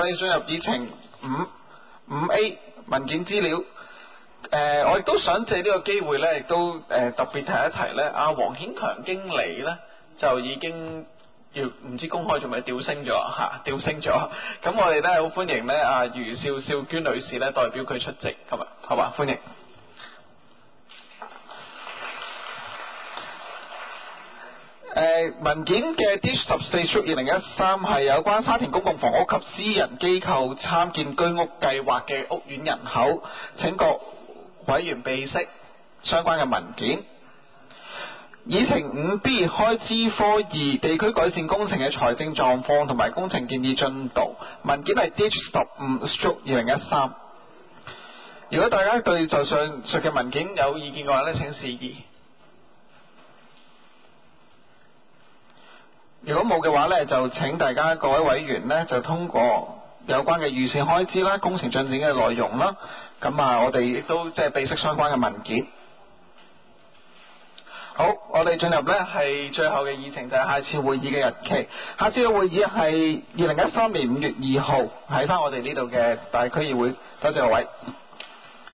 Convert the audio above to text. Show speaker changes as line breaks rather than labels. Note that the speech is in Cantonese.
哋進入議程5A 文件資料。我亦都想借呢個機會咧，亦都特別提一提咧，阿黃顯強經理咧就已經要唔知公開做咩調升咗嚇，調升咗。咁我哋咧好歡迎咧阿余少娟女士咧代表佢出席，今日好嘛？歡迎。文件嘅 D14/2013 係有關沙田公共房屋及私人機構參建居屋計劃嘅屋苑人口，請各委員備悉相關嘅文件。議程5B 開支科2地區改善工程嘅財政狀況同埋工程建議進度，文件係 D15/2013。如果大家對就上述嘅文件有意見嘅話呢，請示議。如果冇嘅話呢，就請大家各位委員呢，就通過有關嘅預算開支啦、工程進展嘅內容啦，咁我哋亦都即係備悉相關嘅文件。好，我哋進入呢係最後嘅議程，就係下次會議嘅日期。下次嘅會議係2013年5月2號，喺返我哋呢度嘅大區議會。多謝各位。